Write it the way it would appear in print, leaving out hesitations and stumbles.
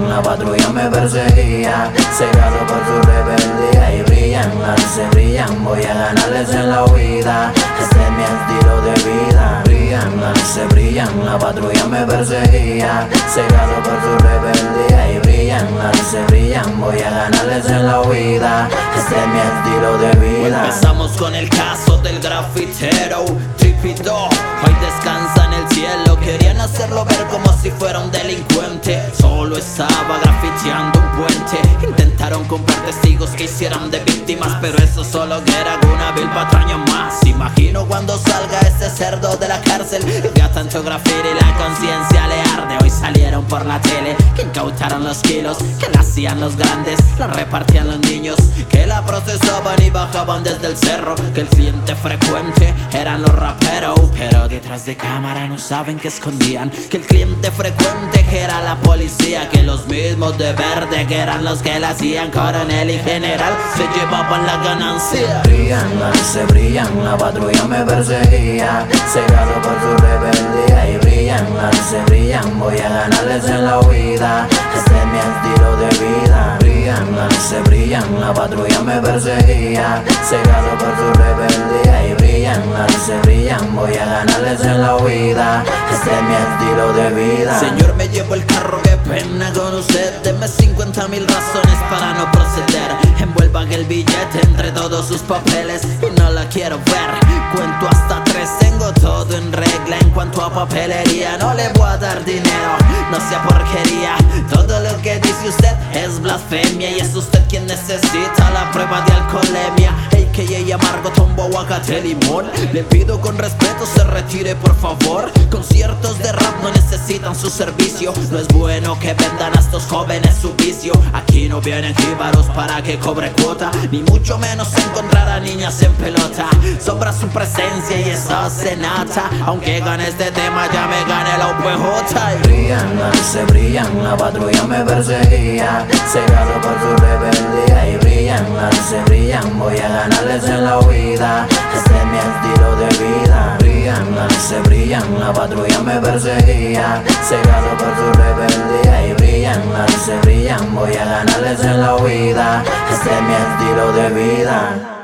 la patrulla me perseguía, cegado por su rebeldía. Y brillan, se brillan, voy a ganarles en la huida. Este es mi estilo de vida. Brillan, se brillan, la patrulla me perseguía, cegado por su rebeldía. Y brillan, se brillan, voy a ganarles en la huida. Este es mi estilo de vida. Empezamos con el caso del grafitero Tripito, hoy descansa en el cielo. Querían hacerlo ver como si fuera un delincuente, solo estaba grafiteando un puente. Intentaron comprar testigos que hicieran de víctimas, pero eso solo era una vil patraña más. Imagino cuando salga ese cerdo de la cárcel, que a tanto graffiti la conciencia le arde. Hoy salieron por la tele que incautaron los kilos, que la hacían los grandes, la repartían los niños, que la procesaban y bajaban desde el cerro, que el cliente frecuente eran los raperos, pero detrás de cámara no saben que escondían, que el cliente frecuente que era la policía, que los mismos de verde que eran los que la hacían coronel y general se llevaban la ganancia. Brillan, se brillan, la patrulla me perseguía, cegado por su rebeldía. Y brillan, se brillan, voy a ganarles en la huida. Este es mi estilo de vida. Brillan, se brillan, la patrulla me perseguía, cegado por su rebeldía. Y brillan, se brillan, voy a ganarles en la huida. Este es mi estilo de vida. Señor, me llevo el carro, qué pena con usted. Deme 50.000 razones para no proceder. Envuelvan el billete entre todos sus papeles y no la quiero ver. Cuento hasta 3, tengo todo en regla. En cuanto a papelería, no le voy a dar dinero, no sea porquería. Todo lo que dice usted es blasfemia, y es usted quien necesita la prueba de alcoholemia. A.k.a. amargo, tombo, aguacate, limón. Le pido con respeto se retire por favor. Conciertos de rap no necesitan su servicio. No es bueno que vendan a estos jóvenes su vicio. Aquí no vienen jíbaros para que cobre cuota, ni mucho menos encontrar a niñas en pelota. Sobra su presencia y eso se nota. Aunque gane este tema ya me gane la UPJ. Brillan, se brillan, la patrulla me perseguía, cegado por su rebeldía. Y brillan, se brillan, voy a ganarles en la huida. Este es mi estilo de vida. Brillan, se brillan, la patrulla me perseguía, cegado por su rebeldía. Y brillan, se brillan, voy a ganarles en la huida. Este es mi estilo de vida.